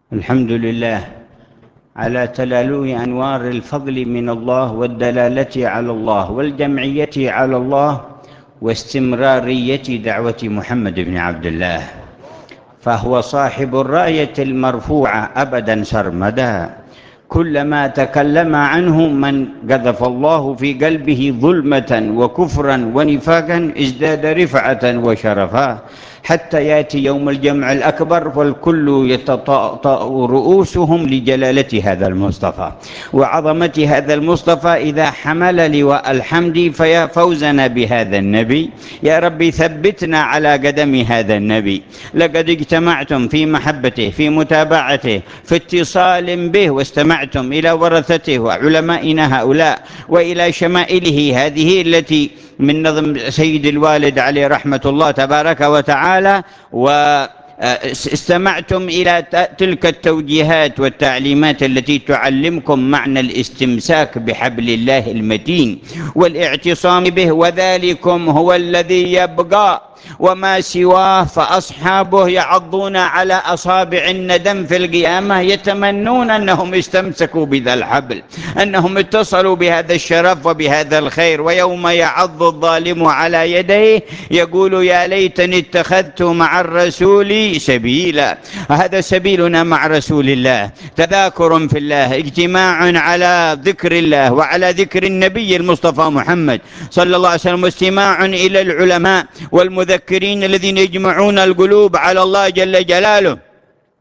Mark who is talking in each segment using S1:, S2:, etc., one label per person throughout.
S1: الحمد لله على تلالو أنوار الفضل من الله والدلالة على الله والجمعية على الله واستمرارية دعوة محمد بن عبد الله، فهو صاحب الراية المرفوعة أبدا سرمدا. كلما تكلم عنه من قذف الله في قلبه ظلمة وكفرا ونفاقا ازداد رفعة وشرفا، حتى يأتي يوم الجمع الأكبر والكل يتطأطأ رؤوسهم لجلالة هذا المصطفى وعظمة هذا المصطفى إذا حمل لواء الحمد. فيا فوزنا بهذا النبي، يا ربي ثبتنا على قدم هذا النبي. لقد اجتمعتم في محبته، في متابعته، في اتصال به، واستمعتم إلى ورثته وعلمائنا هؤلاء وإلى شمائله هذه التي من نظم سيد الوالد عليه رحمة الله تبارك وتعالى، واستمعتم إلى تلك التوجيهات والتعليمات التي تعلمكم معنى الاستمساك بحبل الله المتين والاعتصام به، وذلكم هو الذي يبقى، وما سواه فأصحابه يعضون على أصابع الندم في القيامة يتمنون أنهم استمسكوا بذا الحبل، أنهم اتصلوا بهذا الشرف وبهذا الخير. ويوم يعض الظالم على يديه يقول يا ليتني اتخذت مع الرسول سبيلا. هذا سبيلنا مع رسول الله، تذاكر في الله، اجتماع على ذكر الله وعلى ذكر النبي المصطفى محمد صلى الله عليه وسلم، واستماع إلى العلماء والمذكرين الذين يجمعون القلوب على الله جل جلاله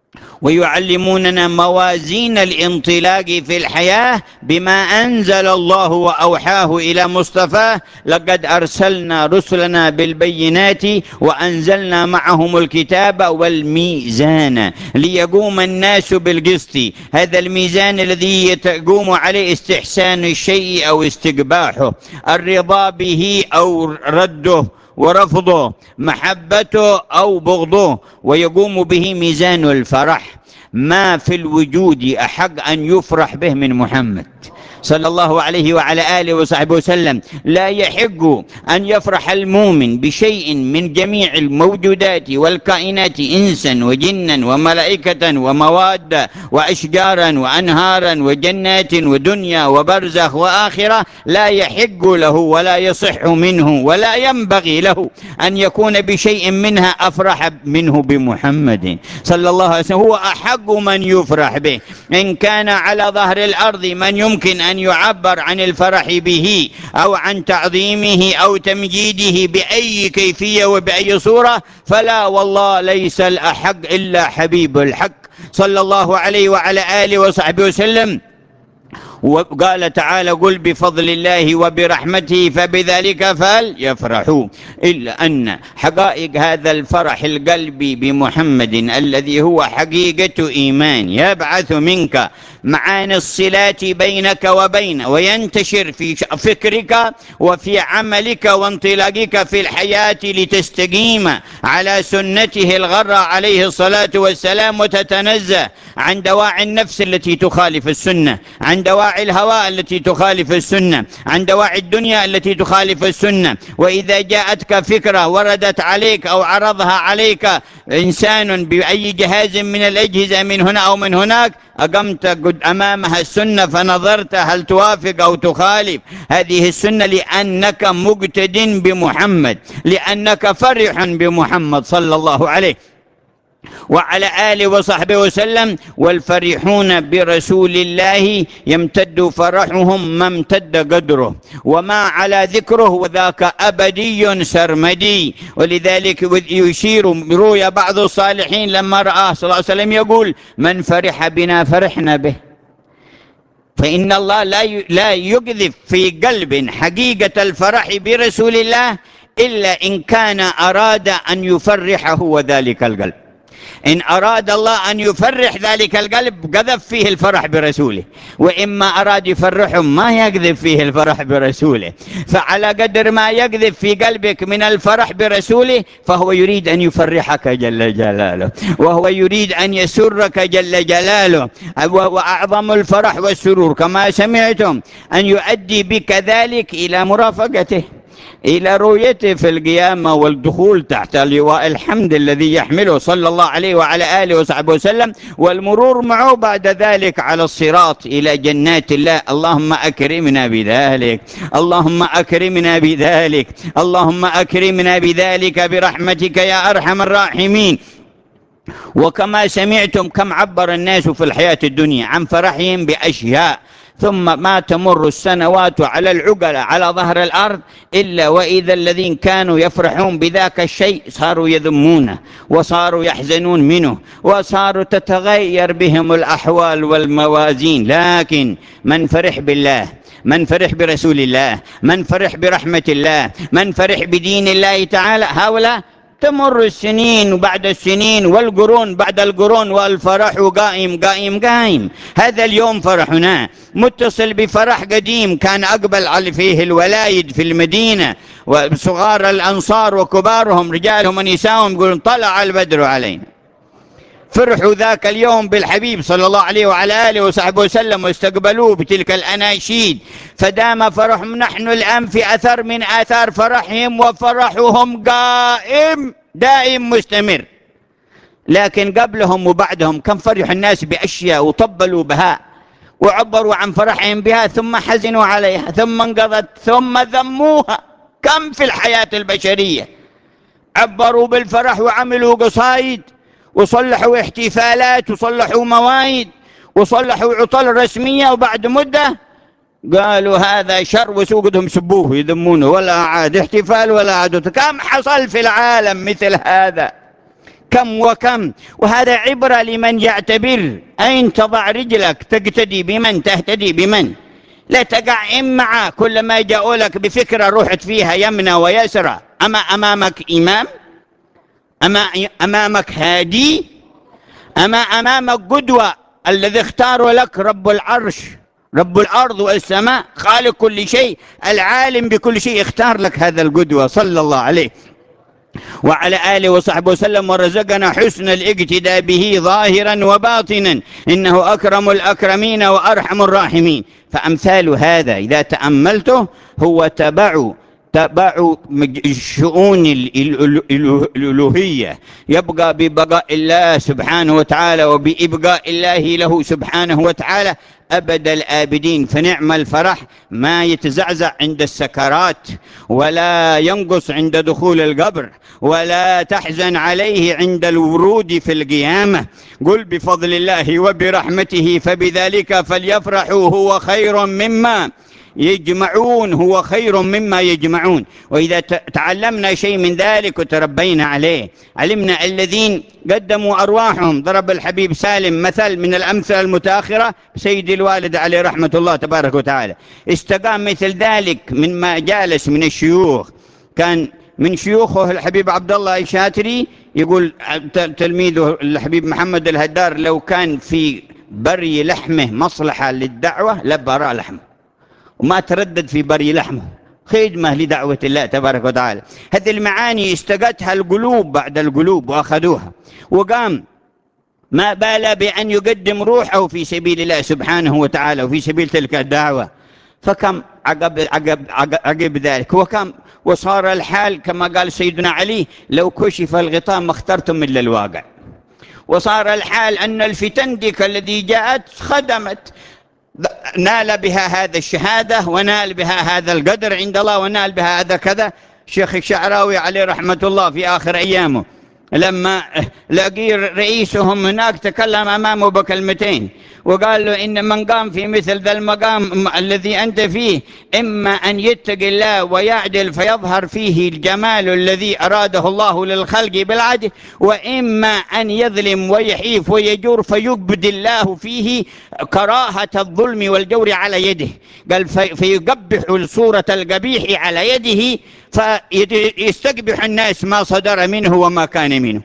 S1: ويعلموننا موازين الانطلاق في الحياة بما أنزل الله وأوحاه إلى مصطفاه. لقد أرسلنا رسلنا بالبينات وأنزلنا معهم الكتاب والميزان ليقوم الناس بالقسط. هذا الميزان الذي يقوم عليه استحسان الشيء أو استقباحه، الرضا به أو رده ورفضه، محبته أو بغضه، ويقوم به ميزان الفرح. ما في الوجود أحق أن يفرح به من محمد صلى الله عليه وعلى آله وصحبه وسلم. لا يحق أن يفرح المؤمن بشيء من جميع الموجودات والكائنات، إنسا وجنا وملائكة ومواد وأشجارا وأنهارا وجنات ودنيا وبرزخ وآخرة، لا يحق له ولا يصح منه ولا ينبغي له أن يكون بشيء منها أفرح منه بمحمد صلى الله عليه وسلم. هو أحق من يفرح به. إن كان على ظهر الأرض من يمكن أن يعبر عن الفرح به أو عن تعظيمه أو تمجيده بأي كيفية وبأي صورة، فلا والله ليس الأحق إلا حبيب الحق صلى الله عليه وعلى آله وصحبه وسلم. وقال تعالى قل بفضل الله وبرحمته فبذلك فليفرحوا. إلا أن حقائق هذا الفرح القلبي بمحمد الذي هو حقيقة إيمان يبعث منك معاني الصلات بينك وبينه، وينتشر في فكرك وفي عملك وانطلاقك في الحياة لتستقيم على سنته الغراء عليه الصلاة والسلام، وتتنزه عن دواعي النفس التي تخالف السنة، عن دواعي الهوى التي تخالف السنة، عن دواعي الدنيا التي تخالف السنة. وإذا جاءتك فكرة وردت عليك أو عرضها عليك إنسان بأي جهاز من الأجهزة من هنا أو من هناك، أقمت أمامها السنة فنظرت هل توافق أو تخالف هذه السنة، لأنك مقتد بمحمد، لأنك فرح بمحمد صلى الله عليه وعلى آله وصحبه وسلم. والفرحون برسول الله يمتد فرحهم ما امتد قدره وما على ذكره، وذاك أبدي سرمدي. ولذلك يشير روي بعض الصالحين لما رآه صلى الله عليه وسلم يقول من فرح بنا فرحنا به. فإن الله لا يقذف في قلب حقيقة الفرح برسول الله إلا إن كان أراد أن يفرحه وذلك القلب. إن أراد الله أن يفرح ذلك القلب قذف فيه الفرح برسوله، وإما أراد يفرحهم ما يقذف فيه الفرح برسوله. فعلى قدر ما يقذف في قلبك من الفرح برسوله فهو يريد أن يفرحك جل جلاله، وهو يريد أن يسرك جل جلاله. وأعظم الفرح والسرور كما سمعتم أن يؤدي بك ذلك إلى مرافقته، إلى رؤيته في القيامة والدخول تحت لواء الحمد الذي يحمله صلى الله عليه وعلى آله وصحبه وسلم، والمرور معه بعد ذلك على الصراط إلى جنات الله. اللهم أكرمنا بذلك، اللهم أكرمنا بذلك، اللهم أكرمنا بذلك برحمتك يا أرحم الراحمين. وكما سمعتم كم عبر الناس في الحياة الدنيا عن فرحهم بأشياء، ثم ما تمر السنوات على العقلة على ظهر الأرض إلا وإذا الذين كانوا يفرحون بذاك الشيء صاروا يذمونه وصاروا يحزنون منه وصاروا تتغير بهم الأحوال والموازين. لكن من فرح بالله، من فرح برسول الله، من فرح برحمة الله، من فرح بدين الله تعالى، هؤلاء تمر السنين وبعد السنين والقرون بعد القرون والفرح قائم قائم قائم. هذا اليوم فرحنا متصل بفرح قديم كان أقبل على فيه الولايد في المدينة، وصغار الأنصار وكبارهم رجالهم ونساءهم يقولون طلع البدر علينا. فرحوا ذاك اليوم بالحبيب صلى الله عليه وعلى آله وصحبه وسلم واستقبلوه بتلك الأناشيد، فدام فرحهم. نحن الآن في أثر من آثار فرحهم، وفرحهم قائم دائم مستمر. لكن قبلهم وبعدهم كم فرح الناس بأشياء وطبلوا بها وعبروا عن فرحهم بها، ثم حزنوا عليها، ثم انقضت، ثم ذموها. كم في الحياة البشرية عبروا بالفرح وعملوا قصايد وصلحوا احتفالات وصلحوا موائد وصلحوا عطل رسمية، وبعد مدة قالوا هذا شر وسوقدهم سبوه يذمونه، ولا عاد احتفال ولا عاد. كم حصل في العالم مثل هذا، كم وكم. وهذا عبرة لمن يعتبر أين تضع رجلك، تقتدي بمن، تهتدي بمن. لا تقع إمعة كل ما جاءوا لك بفكرة رحت فيها يمنى ويسرى. أما أمامك إمام، أما أمامك هادي، أما أمامك قدوة الذي اختار لك رب العرش، رب الأرض والسماء، خالق كل شيء، العالم بكل شيء، اختار لك هذا القدوة صلى الله عليه وعلى آله وصحبه وسلم، ورزقنا حسن الاقتداء به ظاهرا وباطنا، إنه أكرم الأكرمين وأرحم الراحمين. فأمثال هذا إذا تأملته هو تبع شؤون الألوهية، يبقى ببقاء الله سبحانه وتعالى وبإبقاء الله له سبحانه وتعالى أبد الآبدين. فنعم الفرح ما يتزعزع عند السكرات، ولا ينقص عند دخول القبر، ولا تحزن عليه عند الورود في القيامة. قل بفضل الله وبرحمته فبذلك فليفرحوا هو خير مما يجمعون، هو خير مما يجمعون. وإذا تعلمنا شيء من ذلك وتربينا عليه، علمنا الذين قدموا أرواحهم. ضرب الحبيب سالم مثل من الأمثلة المتأخرة سيد الوالد عليه رحمة الله تبارك وتعالى، استقام مثل ذلك من ما جالس من الشيوخ. كان من شيوخه الحبيب عبد الله الشاتري يقول تلميذه الحبيب محمد الهدار لو كان في بري لحمه مصلحة للدعوة لبرى لحمه، وما تردد في بري لحمه، خدمة لدعوة الله تبارك وتعالى. هذه المعاني استقتها القلوب بعد القلوب وأخذوها، وقام ما بال بأن يقدم روحه في سبيل الله سبحانه وتعالى وفي سبيل تلك الدعوة. فكم عقب ذلك وكم، وصار الحال كما قال سيدنا علي لو كشف الغطاء ما اخترتم إلا الواقع. وصار الحال أن الفتن ديك الذي جاءت خدمت، نال بها هذا الشهادة، ونال بها هذا القدر عند الله، ونال بها هذا كذا. شيخ الشعراوي عليه رحمة الله في آخر أيامه لما لقي رئيسهم هناك تكلم أمامه بكلمتين وقال له إن من قام في مثل ذا المقام الذي أنت فيه إما أن يتقي الله ويعدل فيظهر فيه الجمال الذي أراده الله للخلق بالعدل، وإما أن يظلم ويحيف ويجور فيبدي الله فيه كراهة الظلم والجور على يده. قال فيقبح الصورة القبيح على يده فيستقبح الناس ما صدر منه وما كان منه.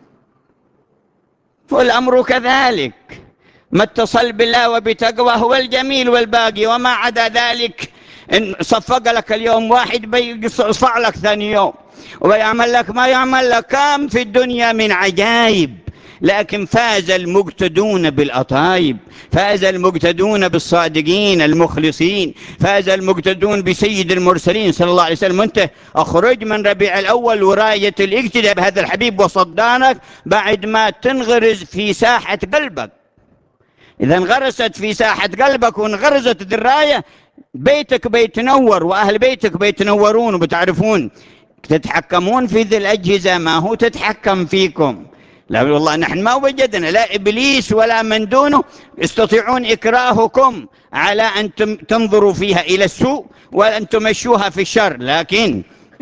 S1: والأمر كذلك، ما اتصل بالله وبتقوى هو الجميل والباقي، وما عدا ذلك إن صفق لك اليوم واحد بيصفع لك ثاني يوم ويعمل لك ما يعمل لك. كم في الدنيا من عجائب لكن فاز المقتدون بالأطايب، فاز المقتدون بالصادقين المخلصين، فاز المقتدون بسيد المرسلين صلى الله عليه وسلم. أنت أخرج من ربيع الأول وراية الاقتداء بهذا الحبيب وصدانك بعد ما تنغرز في ساحة قلبك. إذا انغرست في ساحة قلبك وانغرزت الراية، بيتك بيتنور وأهل بيتك بيتنورون، وبتعرفون تتحكمون في ذي الأجهزة، ما هو تتحكم فيكم. لا والله نحن ما وجدنا لا إبليس ولا من دونه يستطيعون إكراهكم على أن تنظروا فيها إلى السوء وأن تمشوها في الشر، لكن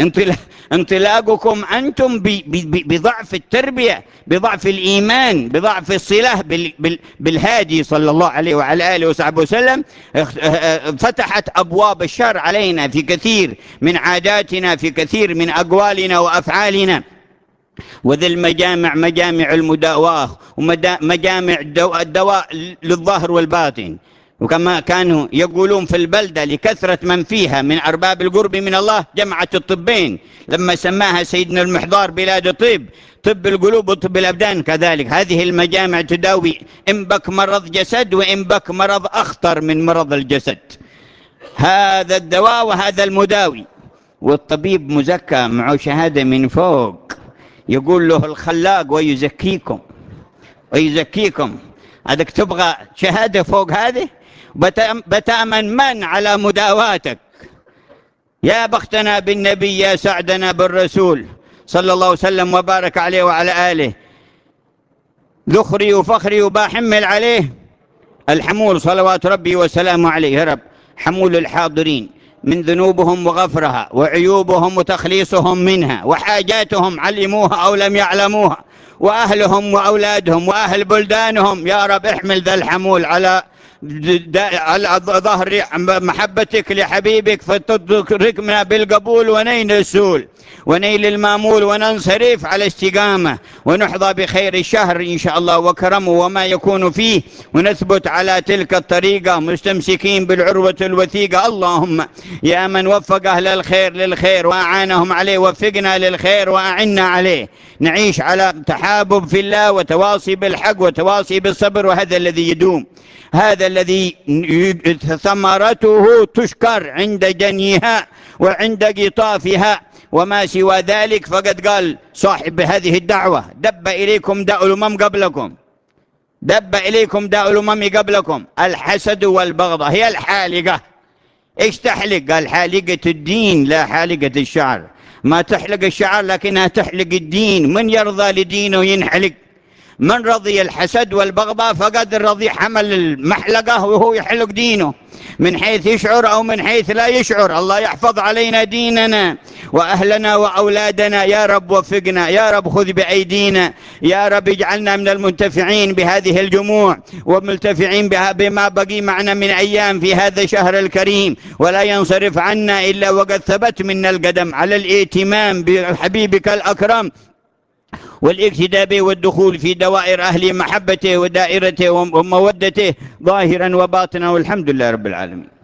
S1: انطلاقكم أنتم بضعف التربية، بضعف الإيمان، بضعف الصلة بالهادي صلى الله عليه وعلى آله وصحبه وسلم، فتحت أبواب الشر علينا في كثير من عاداتنا، في كثير من أقوالنا وأفعالنا. وذي المجامع مجامع المداواة ومجامع الدواء للظاهر والباطن. وكما كانوا يقولون في البلدة لكثرة من فيها من أرباب القرب من الله جمعت الطبين، لما سماها سيدنا المحضار بلاد الطب، طب القلوب وطب الأبدان. كذلك هذه المجامع تداوي إن بك مرض جسد وإن بك مرض أخطر من مرض الجسد. هذا الدواء وهذا المداوي، والطبيب مزكى معه شهادة من فوق، يقول له الخلاق ويزكيكم ويزكيكم. هذاك تبغى شهادة فوق هذه؟ بتأمن من على مداواتك؟ يا بختنا بالنبي، يا سعدنا بالرسول صلى الله وسلم وبارك عليه وعلى آله. ذخري وفخري وبحمل عليه الحمول صلوات ربي وسلامه عليه. يا رب حمول الحاضرين من ذنوبهم وغفرها وعيوبهم وتخليصهم منها وحاجاتهم علموها أو لم يعلموها، وأهلهم وأولادهم وأهل بلدانهم. يا رب احمل ذا الحمول على ظهر محبتك لحبيبك، فتدركنا بالقبول ونيل السول ونيل المامول، وننصرف على استقامة، ونحظى بخير الشهر إن شاء الله وكرمه وما يكون فيه، ونثبت على تلك الطريقة مستمسكين بالعروة الوثيقة. اللهم يا من وفق أهل الخير للخير وأعانهم عليه، وفقنا للخير وأعنا عليه، نعيش على تحابب في الله وتواصي بالحق وتواصي بالصبر، وهذا الذي يدوم، هذا الذي ثمرته تشكر عند جنيها وعند قطافها، وما سوى ذلك فقد قال صاحب هذه الدعوة: دب إليكم داء الأمم قبلكم، دب إليكم داء الأمم قبلكم، الحسد والبغضة هي الحالقة. إيش تحلق؟ قال حالقة الدين لا حالقة الشعر. ما تحلق الشعر لكنها تحلق الدين. من يرضى لدينه ينحلق. من رضي الحسد والبغضاء فقد رضي حمل المحلقة وهو يحلق دينه من حيث يشعر أو من حيث لا يشعر. الله يحفظ علينا ديننا وأهلنا وأولادنا. يا رب وفقنا، يا رب خذ بأيدينا، يا رب اجعلنا من المنتفعين بهذه الجموع ومنتفعين بها بما بقي معنا من أيام في هذا الشهر الكريم، ولا ينصرف عنا إلا وقد ثبت منا القدم على الائتمام بحبيبك الأكرم والاقتداء به والدخول في دوائر أهل محبته ودائرته ومودته ظاهرا وباطنا، والحمد لله رب العالمين.